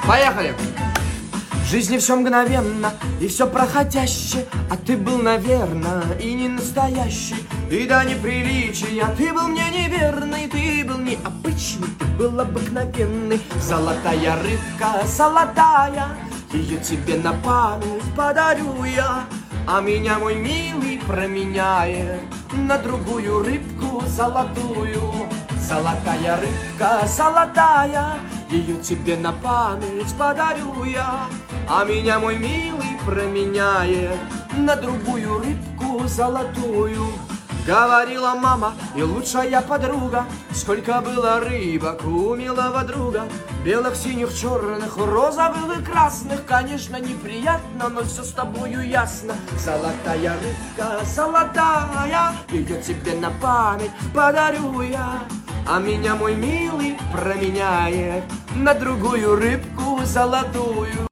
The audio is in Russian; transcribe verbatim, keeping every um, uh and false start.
Поехали! В жизни все мгновенно и все проходяще, а ты был, наверно, и не настоящий, и до неприличия ты был мне неверный, ты был необычный, ты был обыкновенный. Золотая рыбка, золотая, ее тебе на память подарю я, а меня мой милый променяет на другую рыбку золотую. Золотая рыбка, золотая, ее тебе на память подарю я, а меня мой милый променяет на другую рыбку золотую. Говорила мама и лучшая подруга, сколько было рыбок у милого друга. Белых, синих, черных, розовых и красных. Конечно, неприятно, но все с тобою ясно. Золотая рыбка, золотая, ее тебе на память подарю я, а меня мой милый променяет на другую рыбку золотую.